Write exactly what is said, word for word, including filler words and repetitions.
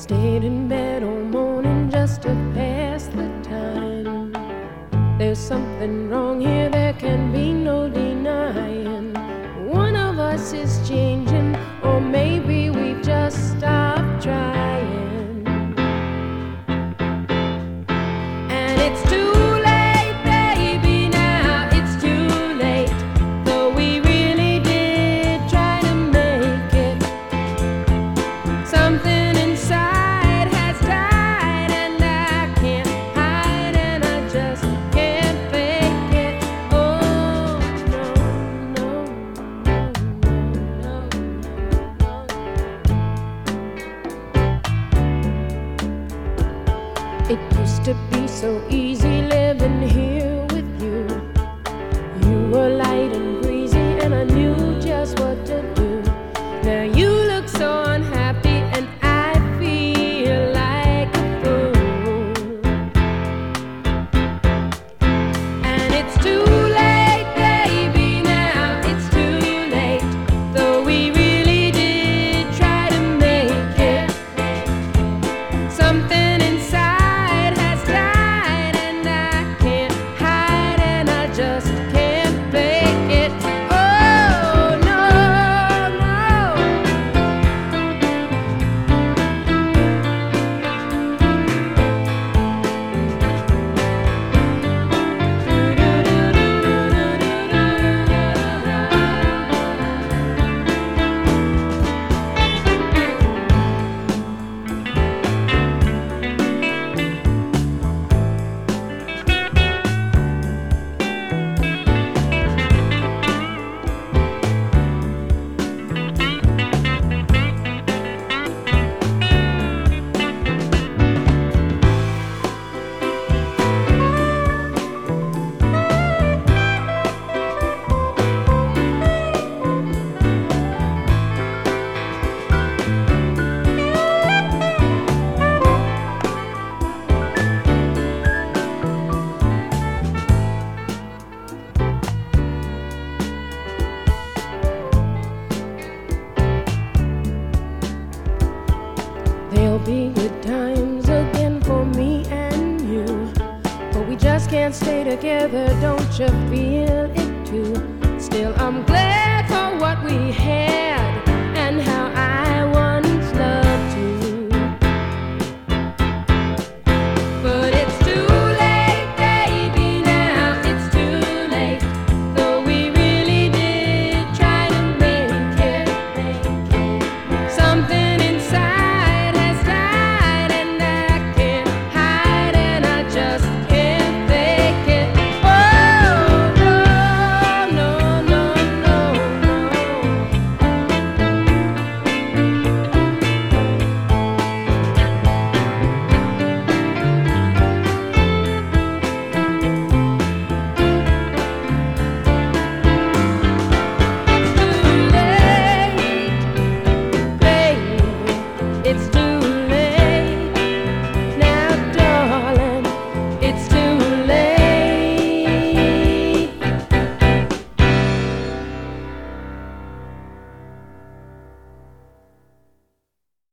Stayed in bed all morning just to pass the time. There's something wrong here, there can be no denying. One of us is changing, or maybe we've just stopped trying. And it's too late, baby, now it's too late. Though we really did try to make it. Something inside has died, and I can't hide, and I just can't fake it. Oh, no, no, no, no, no, no. It used to be so easy living here with you. You were light and breezy, and I knew just what to do. Now you look so unhappy, and I feel like a fool. And it's too late, baby, now it's too late. Though we really did try to make it. Something inside has died, and I can't hide, and I just can't fake it. Oh, no, no. There'll be good times again for me and you, but we just can't stay together, don't you feel it too? Still, I'm glad for what we have.